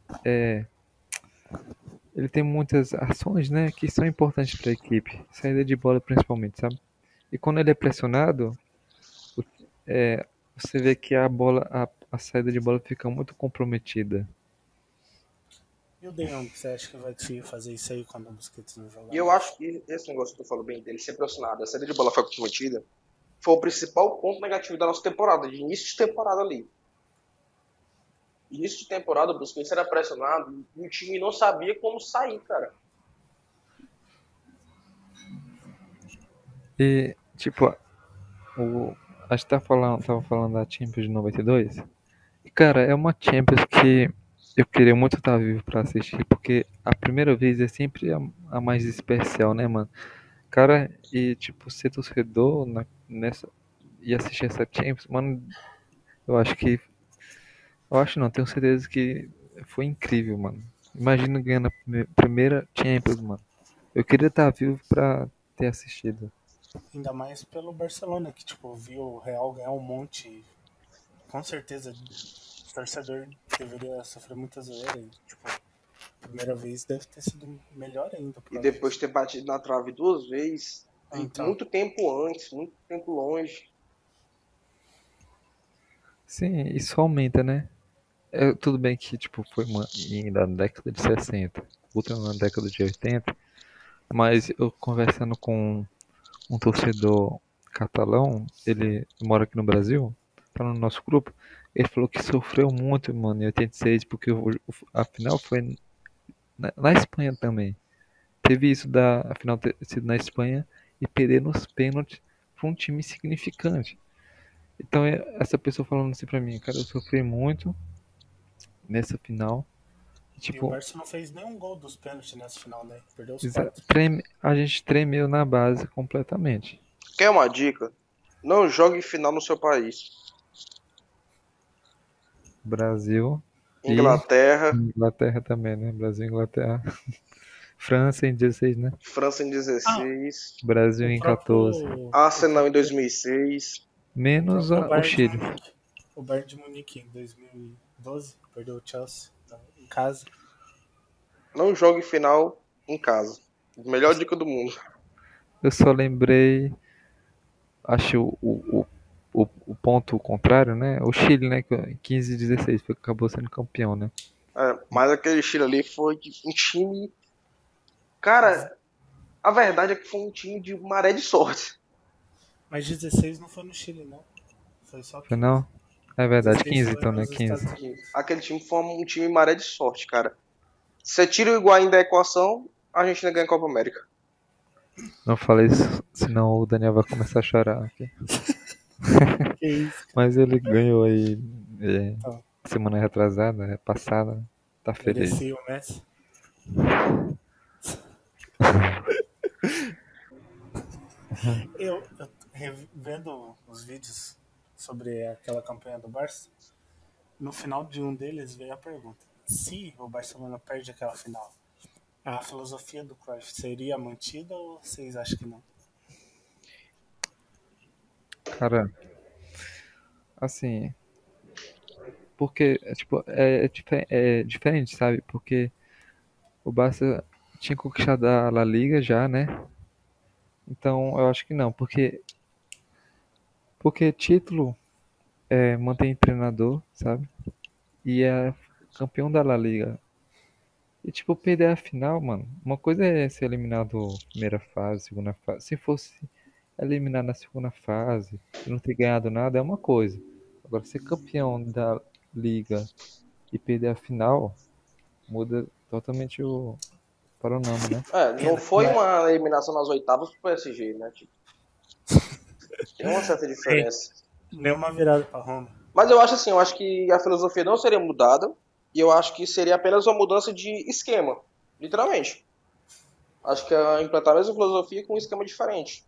Ele tem muitas ações, né, que são importantes para a equipe, saída de bola principalmente, sabe? E quando ele é pressionado, o- é, você vê que a saída de bola fica muito comprometida. e o De Jong, você acha que vai te fazer isso aí quando o Busquets não jogar E eu mais? acho que esse negócio que tu falou bem dele ser pressionado, a saída de bola foi comprometida, foi o principal ponto negativo da nossa temporada, de início de temporada ali. Início de temporada, o Busquets era pressionado e o time não sabia como sair, cara. E, tipo, o, a gente tava falando da Champions de 92. E, cara, é uma Champions que eu queria muito estar vivo pra assistir, porque a primeira vez é sempre a mais especial, né, mano? Cara, e tipo, ser torcedor nessa e assistir essa Champions, mano, eu acho que. Eu acho não, tenho certeza que foi incrível, mano. Imagina ganhando a primeira Champions, mano. Eu queria estar vivo pra ter assistido. Ainda mais pelo Barcelona, que tipo, viu o Real ganhar um monte. E, com certeza, o torcedor deveria sofrer muita zoeira. E, tipo, a primeira vez deve ter sido melhor ainda E pra depois nós. de ter batido na trave duas vezes, e Então, muito tempo antes, muito tempo longe. Sim, isso aumenta, né? Tudo bem que tipo, foi ainda na década de 60, outra na década de 80, mas eu conversando com um torcedor catalão, ele mora aqui no Brasil, tá no nosso grupo, ele falou que sofreu muito, mano, em 86, porque a final foi na Espanha também. Teve isso a final ter sido na Espanha e perder nos pênaltis pra um time significante. Então, essa pessoa falando assim pra mim, cara, eu sofri muito nessa final. e o Tipo, Barça não fez nenhum gol dos pênaltis nessa final, né? Perdeu os quatro. a gente tremeu na base completamente. Quer uma dica? Não jogue final no seu país. Brasil e Inglaterra, Inglaterra também, né? Brasil e Inglaterra. França em 16, né? França em Ah, 16, Brasil o em próprio, 14. Arsenal em 2006. o Menos próprio o Bayern de Chile. Munique. O Bayern de Munique em 2012 perdeu o Chelsea em casa. Não jogue final em casa. Melhor dica do mundo. Eu só lembrei, acho o ponto contrário, né? O Chile, né? Que em 15 e 16 foi que acabou sendo campeão, né? Mas aquele estilo ali foi um time. Cara, a verdade é que foi um time de maré de sorte. Mas 16 não foi no Chile, não. Foi só Foi 15. não? É verdade, 16 15 foi então, né? nos 15. Estados Unidos. Aquele time foi um time maré de sorte, cara. Você tira o Higuaín da equação, a Argentina ganha a Copa América. Não falei isso, senão o Daniel vai começar a chorar aqui. Que isso, cara. Mas ele ganhou aí Então, semana retrasada, passada. Tá feliz. merecia o Messi. Eu vendo os vídeos sobre aquela campanha do Barça, no final de um deles veio a pergunta: se o Barcelona perde aquela final, a filosofia do Cruyff seria mantida ou vocês acham que não? Cara, assim, porque tipo, é diferente, sabe? Porque o Barça tinha conquistado a La Liga já, né? Então eu acho que não, porque título mantém treinador, sabe? E é campeão da La Liga. E tipo, perder a final, mano. Uma coisa é ser eliminado primeira fase, segunda fase. Se fosse eliminar na segunda fase e não ter ganhado nada, é uma coisa. Agora, ser campeão da Liga e perder a final, muda totalmente o panorama, né? Não foi uma eliminação nas oitavas pro PSG, né? Tipo, tem uma certa diferença. Nem uma virada para Roma. Mas eu acho assim, eu acho que a filosofia não seria mudada. E eu acho que seria apenas uma mudança de esquema. Literalmente. Acho que é implantar a mesma filosofia com um esquema diferente.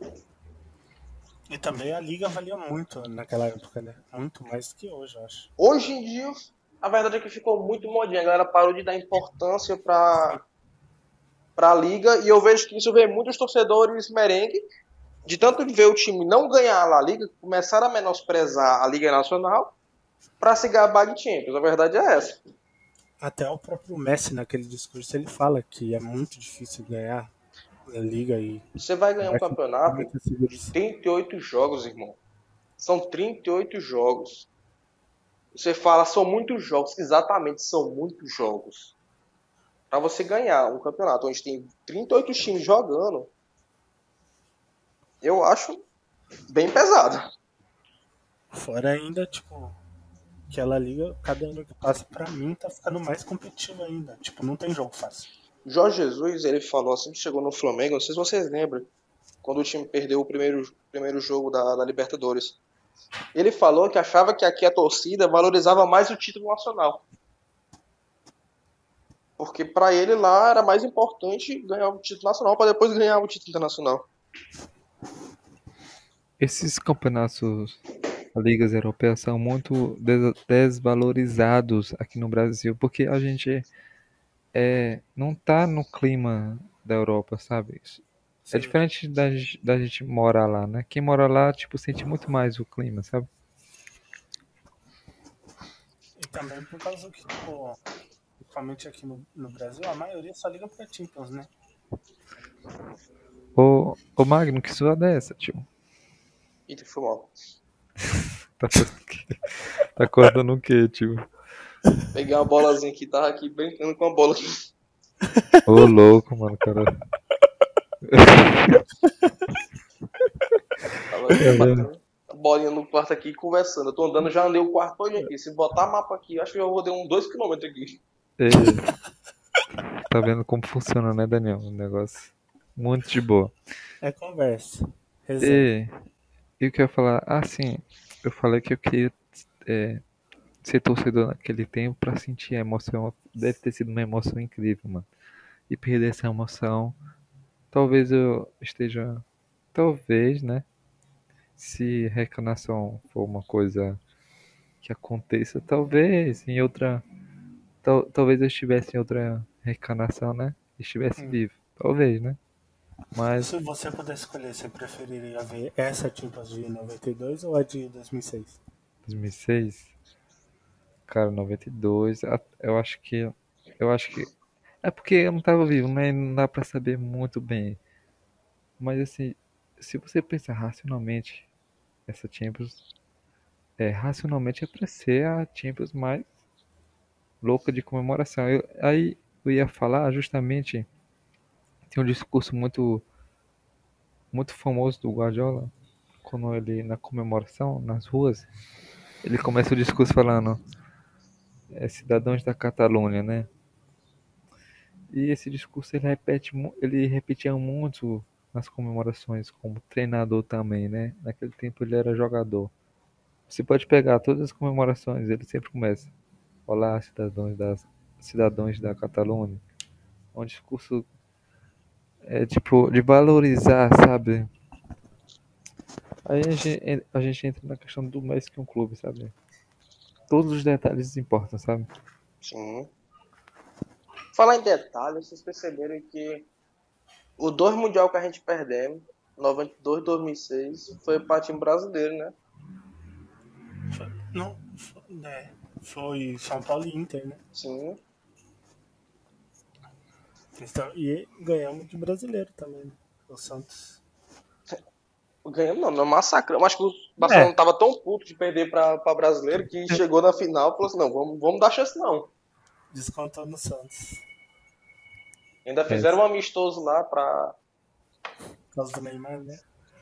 E também a liga valia muito naquela época, né? Muito mais do que hoje, eu acho. Hoje em dia, a verdade é que ficou muito modinha. A galera parou de dar importância pra liga. E eu vejo que isso vê muitos torcedores merengue. De tanto ver o time não ganhar a La Liga, começaram a menosprezar a Liga Nacional para se gabar de Champions. A verdade é essa. Até o próprio Messi, naquele discurso, ele fala que é muito difícil ganhar a liga e Você vai ganhar um vai ser campeonato muito seguido. de 38 jogos, irmão. São 38 jogos. Você fala, são muitos jogos. Exatamente, são muitos jogos. Para você ganhar um campeonato onde tem 38 times jogando, eu acho bem pesado. Fora ainda, tipo, aquela liga, cada ano que passa, pra mim, tá ficando mais competitivo ainda. Tipo, não tem jogo fácil. Jorge Jesus, ele falou assim que chegou no Flamengo, não sei se vocês lembram, quando o time perdeu o primeiro jogo da Libertadores. Ele falou que achava que aqui a torcida valorizava mais o título nacional. Porque para ele lá era mais importante ganhar o título nacional para depois ganhar o título internacional. Esses campeonatos, ligas europeias, são muito desvalorizados aqui no Brasil, porque a gente não tá no clima da Europa, sabe? É Sim. diferente da gente morar lá, né? Quem mora lá, tipo, sente muito mais o clima, sabe? E também por causa que, tipo, principalmente aqui no Brasil, a maioria só liga pra Champions, né? Ô Magno, que zoada é essa, tio? Eita, foi mal. Tá fazendo o quê? Tá acordando o quê, tio? Peguei uma bolazinha aqui, tava aqui brincando com a bola. Ô louco, mano, cara. Tava batendo a bolinha no quarto aqui conversando. Eu tô andando, já andei o quarto todo aqui. Se botar mapa aqui, acho que eu vou dar uns 2 km aqui. Ei, tá vendo como funciona, né, Daniel? O negócio. Muito de boa. É conversa. Resenha. E o que eu ia falar? Ah, sim. Eu falei que eu queria é, ser torcedor naquele tempo pra sentir a emoção. Deve ter sido uma emoção incrível, mano. E perder essa emoção. Talvez eu esteja. Talvez, né? Se reencarnação for uma coisa que aconteça, talvez em outra. Talvez eu estivesse em outra reencarnação, né? estivesse vivo. Talvez, né? Mas Se você pudesse escolher, você preferiria ver essa Champions de 92 ou a de 2006? 2006, cara, 92, eu acho que é porque eu não tava vivo, né? Não dá pra saber muito bem. Mas assim, se você pensar racionalmente, essa Champions racionalmente é pra ser a Champions mais louca de comemoração. Aí eu ia falar justamente, tem um discurso muito famoso do Guardiola, quando ele, na comemoração, nas ruas, ele começa o discurso falando, cidadãos da Catalunha, né? E esse discurso ele repetia muito nas comemorações, como treinador também, né? Naquele tempo ele era jogador. Você pode pegar todas as comemorações, ele sempre começa. Olá, cidadãos da Catalunha. É um discurso tipo de valorizar, sabe? Aí a gente entra na questão do mais que um clube, sabe? Todos os detalhes importam, sabe? Sim. Falar em detalhes, vocês perceberam que o 2 mundial que a gente perdemos, 92 e 2006, foi para time brasileiro, né? Não, foi São Paulo e Inter, né? Sim. Então, e ganhamos de brasileiro também, né? O Santos. Ganhamos não massacramos. Acho que o Barcelona tava tão puto de perder para brasileiro que chegou na final e falou assim, não, vamos dar chance não. Descontou no Santos. Ainda fizeram um amistoso lá pra... Por causa do Neymar, né?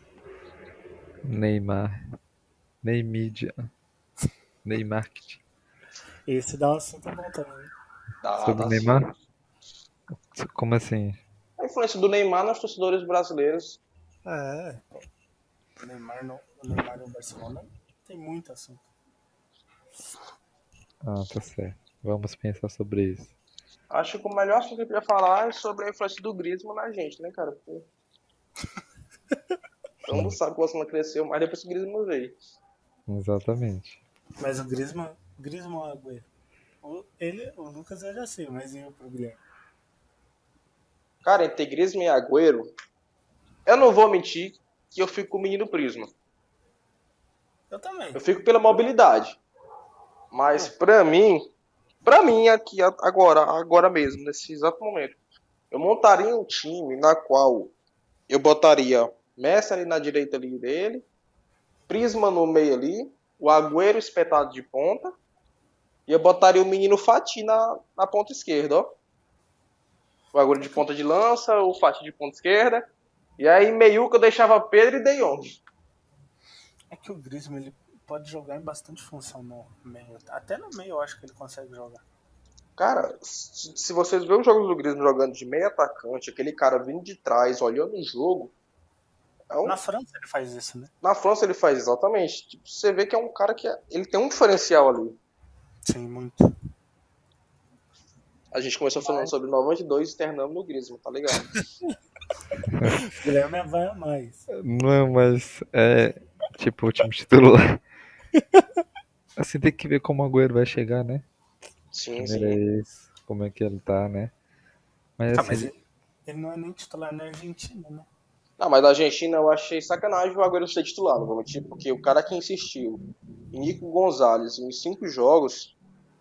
Neymar, Neymídia, Neymarketing. Esse dá um assunto bom também, né? Sobre o Neymar? Como assim? A influência do Neymar nos torcedores brasileiros. O Neymar no Barcelona tem muito assunto. Ah, tá certo. Vamos pensar sobre isso. Acho que o melhor assunto que eu podia falar é sobre a influência do Griezmann na gente, né, cara? Porque... todo mundo sabe que o Barcelona cresceu, mas depois que o Griezmann veio. Exatamente. Mas o Griezmann ou Agüero? O Lucas eu já sei, mas e o Guilherme? Cara, entre Griezmann e Agüero, eu não vou mentir que eu fico com o menino Prisma. Eu também. Eu fico pela mobilidade. Mas pra mim aqui agora mesmo, nesse exato momento, eu montaria um time na qual eu botaria Messi ali na direita ali dele, Prisma no meio ali, o Agüero espetado de ponta, e eu botaria o menino Fati na ponta esquerda, ó. O Agüero de ponta de lança, o Fati de ponta esquerda, e aí meiuca eu deixava Pedro e De Jong. É que o Griezmann ele pode jogar em bastante função no meio. Até no meio eu acho que ele consegue jogar. Cara, se vocês verem os jogos do Griezmann jogando de meio atacante, aquele cara vindo de trás, olhando o jogo... Na França ele faz isso, né? Na França ele faz exatamente. Tipo, você vê que é um cara que ele tem um diferencial ali. Sim, muito. A gente começou falando sobre 92 e terminamos no Griezmann, tá ligado? Guilherme vai a mais. Não, mas tipo o time titular. Assim tem que ver como o Agüero vai chegar, né? Sim, Primeiro é isso, como é que ele tá, né? Mas assim, Mas ele não é nem titular na Argentina, né? Não, mas da Argentina eu achei sacanagem o Agüero ser titular, não vou mentir, porque o cara que insistiu em Nico Gonzalez em 5 jogos...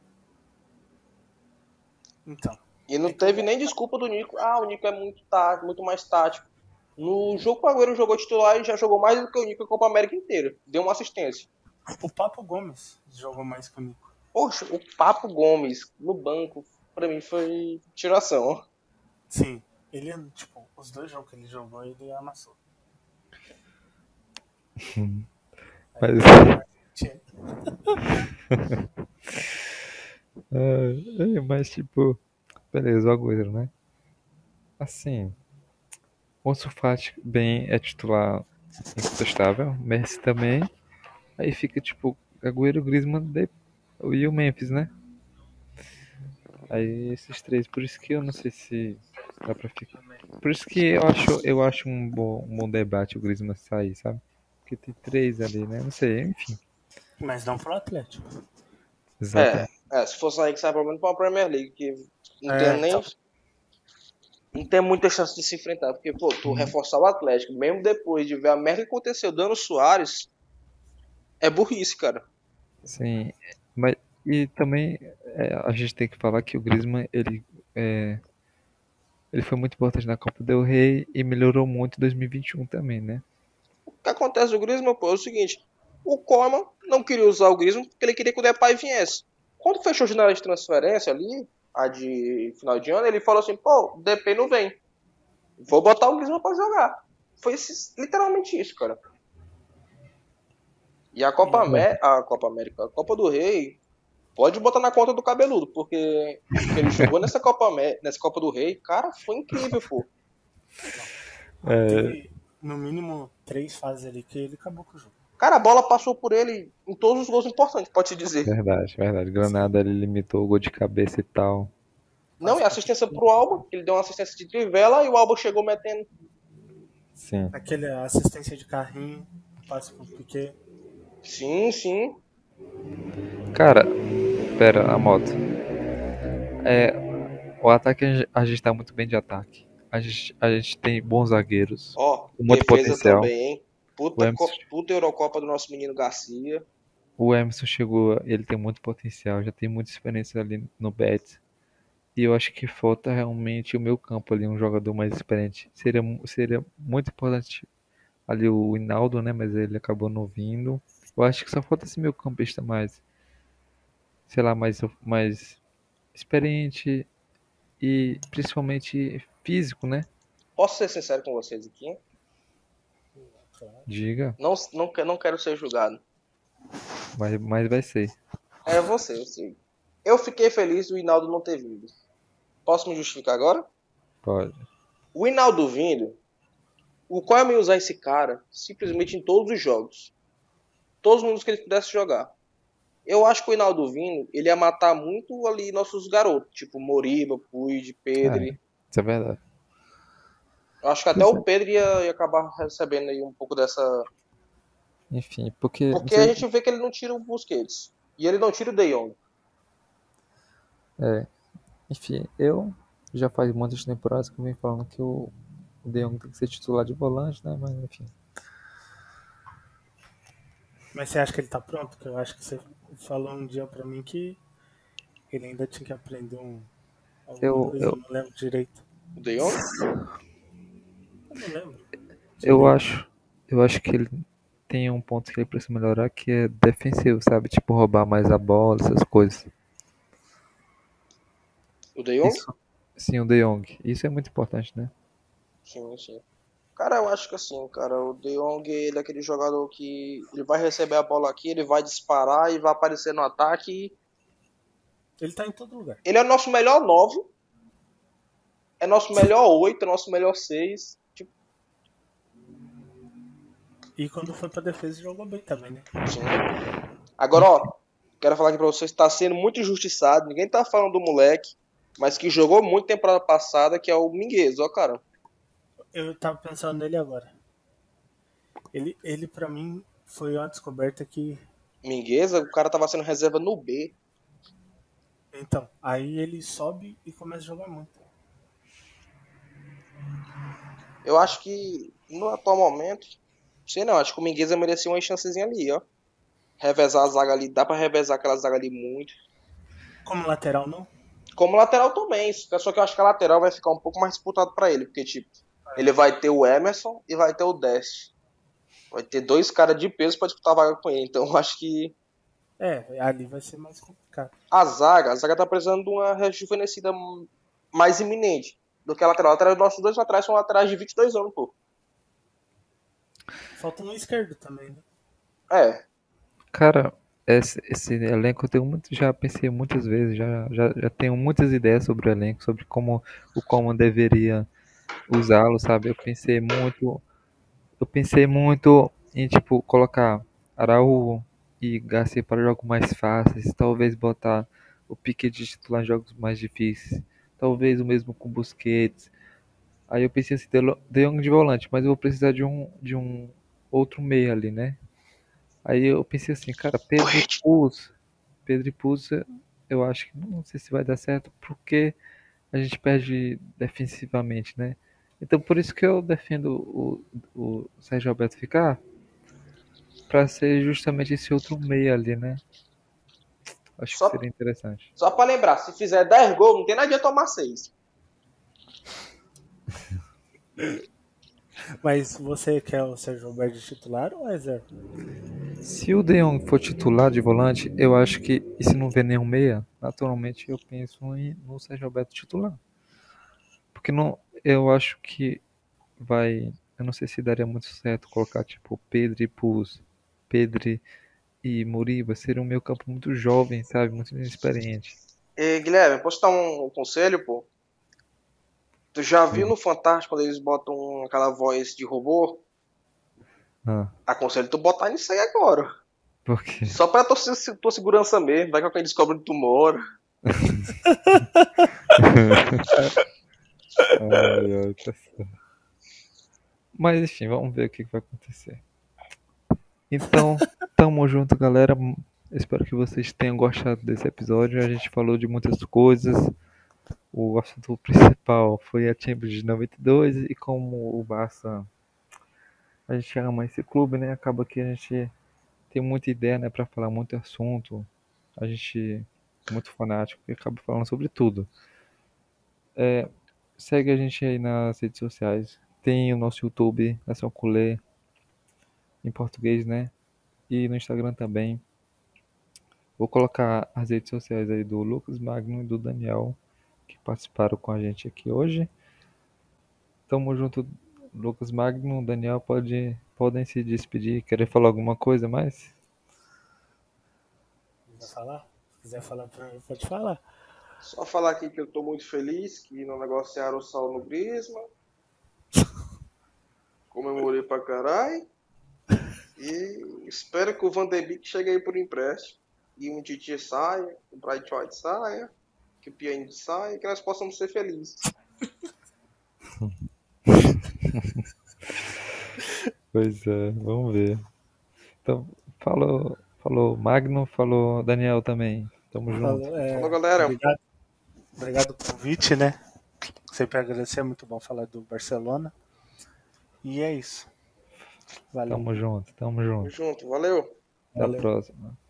Então. E não teve nem desculpa do Nico. Ah, o Nico é muito mais tático. No jogo que o Agüero jogou titular, ele já jogou mais do que o Nico a Copa América inteira. Deu uma assistência. O Papo Gomes jogou mais que o Nico. Poxa, o Papo Gomes no banco, pra mim foi tiração. Sim, ele, tipo, os 2 jogos que ele jogou, ele amassou. mas tipo, beleza, o Agüero, né? Assim, o Ansu Fati bem é titular incontestável, Messi também. Aí fica tipo Agüero, Griezmann e o Memphis, né? Aí esses três, por isso que eu não sei se dá pra ficar. Por isso que eu acho um bom debate o Griezmann sair, sabe? Porque tem três ali, né? Não sei, enfim. Mas não pro Atlético. Exatamente. Se fosse aí que sai pelo menos pra Premier League, que não tem nem... Então, não tem muita chance de se enfrentar, porque, pô, tu reforçar o Atlético, mesmo depois de ver a merda que aconteceu dando o Soares, é burrice, cara. Sim, mas e também a gente tem que falar que o Griezmann é, ele foi muito importante na Copa del Rey e melhorou muito em 2021 também, né? O que acontece do Griezmann, pô, é o seguinte, o Koeman não queria usar o Griezmann porque ele queria que o Depay viesse. Quando fechou a janela de transferência ali, a de final de ano, ele falou assim, pô, o Depay não vem, vou botar o Griezmann pra jogar. Foi literalmente isso, cara. E a Copa América, a Copa do Rei, pode botar na conta do cabeludo, porque o que ele jogou nessa Copa do Rei, cara, foi incrível, pô. Teve no mínimo 3 fases ali que ele acabou com o jogo. Cara, a bola passou por ele em todos os gols importantes, pode te dizer. Verdade, verdade. Granada ele limitou o gol de cabeça e tal. Não, e assistência pro Alba, ele deu uma assistência de trivela e o Alba chegou metendo. Sim. Aquele assistência de carrinho, passe pro Piquet. Sim, sim. Cara, pera, a moto. O ataque a gente tá muito bem de ataque. A gente tem bons zagueiros, Ó, com muito defesa potencial. também, hein? O Emerson, Puta Eurocopa do nosso menino Garcia. o Emerson chegou, ele tem muito potencial, já tem muita experiência ali no Betis. E eu acho que falta realmente o meu campo ali, um jogador mais experiente. Seria muito importante ali o Hinaldo, né? Mas ele acabou não vindo. Eu acho que só falta esse meu campista mais, sei lá, mais experiente e principalmente físico, né? Posso ser sincero com vocês aqui? Diga, Não quero ser julgado. mas vai ser. É você, eu sei. Eu fiquei feliz do Hinaldo não ter vindo. Posso me justificar agora? Pode. O Hinaldo vindo, o Koeman ia usar esse cara simplesmente em todos os jogos. Todos os minutos que ele pudesse jogar. Eu acho que o Hinaldo vindo, ele ia matar muito ali nossos garotos, tipo Moriba, Puig, É, Pedri. isso é verdade. Eu acho que até Pois o é. Pedro ia acabar recebendo aí um pouco dessa. Enfim, porque não Porque a sei, gente vê que ele não tira o Busquets. E ele não tira o De Jong. é, enfim, eu já faz muitas temporadas que eu venho falando que o De Jong tem que ser titular de volante, né? Mas enfim, Mas você acha que ele tá pronto? Porque eu acho que você falou um dia pra mim que ele ainda tinha que aprender alguma eu, coisa, eu eu, não lembro direito. O De Jong? Eu não lembro eu direito. acho, eu acho que ele tem um ponto que ele precisa melhorar que é defensivo, sabe? Tipo roubar mais a bola, essas coisas. O De Jong? Isso, sim, o De Jong. Isso é muito importante, né? Sim, sim. Cara, eu acho que assim, cara, o De Jong, ele é aquele jogador que ele vai receber a bola aqui, ele vai disparar e vai aparecer no ataque. Ele tá em todo lugar. Ele é o nosso melhor 9, é nosso melhor 8, é nosso melhor 6. Tipo, E quando foi pra defesa, jogou bem também, né? sim. Agora, ó, quero falar aqui pra vocês, tá sendo muito injustiçado, ninguém tá falando do moleque, mas que jogou muito temporada passada, que é o Minguez, ó, cara. Eu tava pensando nele agora. Ele pra mim, foi uma descoberta que. Minguez, o cara tava sendo reserva no B. Então, aí ele sobe e começa a jogar muito. Eu acho que no atual momento, sei não, acho que o Mingueza merecia uma chancezinha ali, ó. Revezar a zaga ali, dá pra revezar aquela zaga ali muito. Como lateral, não? Como lateral também, só que eu acho que a lateral vai ficar um pouco mais disputado pra ele, porque tipo, ele vai ter o Emerson e vai ter o Dest. Vai ter dois caras de peso pra disputar a vaga com ele, então eu acho que Ali vai ser mais complicado. a zaga tá precisando de uma rejuvenescida mais iminente do que a lateral. A lateral, nossos dois laterais são laterais de 22 anos, pô. Falta um esquerdo também, né? É, Cara, esse elenco eu tenho muito, já pensei muitas vezes, já tenho muitas ideias sobre o elenco, sobre como deveria usá-lo, sabe? Eu pensei muito em tipo colocar Araújo e Garcia para jogos mais fáceis, talvez botar o Piquet de titular em jogos mais difíceis, talvez o mesmo com Busquets. Aí eu pensei assim, De Jong de volante, mas eu vou precisar de um outro meio ali, né? Aí eu pensei assim, cara, Pedro e Pulse, eu acho que não sei se vai dar certo, porque a gente perde defensivamente, né? Então por isso que eu defendo o Sérgio Roberto ficar, para ser justamente esse outro meia ali, né? Acho que Só, seria interessante. só pra lembrar, se fizer 10 gols, não tem nada de tomar 6. Mas você quer o Sérgio Roberto de titular ou é zero? Se o De Jong for titular de volante, eu acho que, e se não vê nenhum meia, naturalmente eu penso no Sérgio Roberto titular. Porque não, eu acho que vai. Eu não sei se daria muito certo colocar tipo Pedro e Puz, Pedro e Muriba. Seria um meio campo muito jovem, sabe? Muito inexperiente. E, Guilherme, posso dar um conselho, pô? Tu já viu Sim. no Fantástico quando eles botam aquela voz de robô? Ah, Aconselho tu botar nisso aí agora. por quê? Só pra tua segurança mesmo. Vai que alguém descobre onde tu mora. Ai, ai, tá certo. Mas enfim, vamos ver o que vai acontecer. Então, tamo junto, galera. Espero que vocês tenham gostado desse episódio. A gente falou de muitas coisas. O assunto principal foi a Champions de 92 e como o Barça, a gente ama esse clube, né? Acaba que a gente tem muita ideia, né, para falar muito assunto. A gente é muito fanático e acaba falando sobre tudo. Segue a gente aí nas redes sociais. Tem o nosso YouTube, Nação Culé, em português, né? E no Instagram também. Vou colocar as redes sociais aí do Lucas Magno e do Daniel, que participaram com a gente aqui hoje. Tamo junto, Lucas Magno, Daniel, podem se despedir. Querer falar alguma coisa mais? Vai falar? Se quiser falar pra mim, pode falar. Só falar aqui que eu tô muito feliz que não negociaram o Saulo no Griezmann. Comemorei pra caralho. E espero que o Van de Beek chegue aí por empréstimo. E um Titi saia, o Bright White saia, que o Pjanic saia, que nós possamos ser felizes. Pois é, vamos ver. Então, falou Magno, falou Daniel também. Tamo junto. Falou, Falou, galera. obrigado, obrigado pelo convite, né? Sempre agradecer, é muito bom falar do Barcelona. E é isso. Valeu. Tamo junto, tamo Tamo junto. junto. Valeu. Até a Valeu. próxima.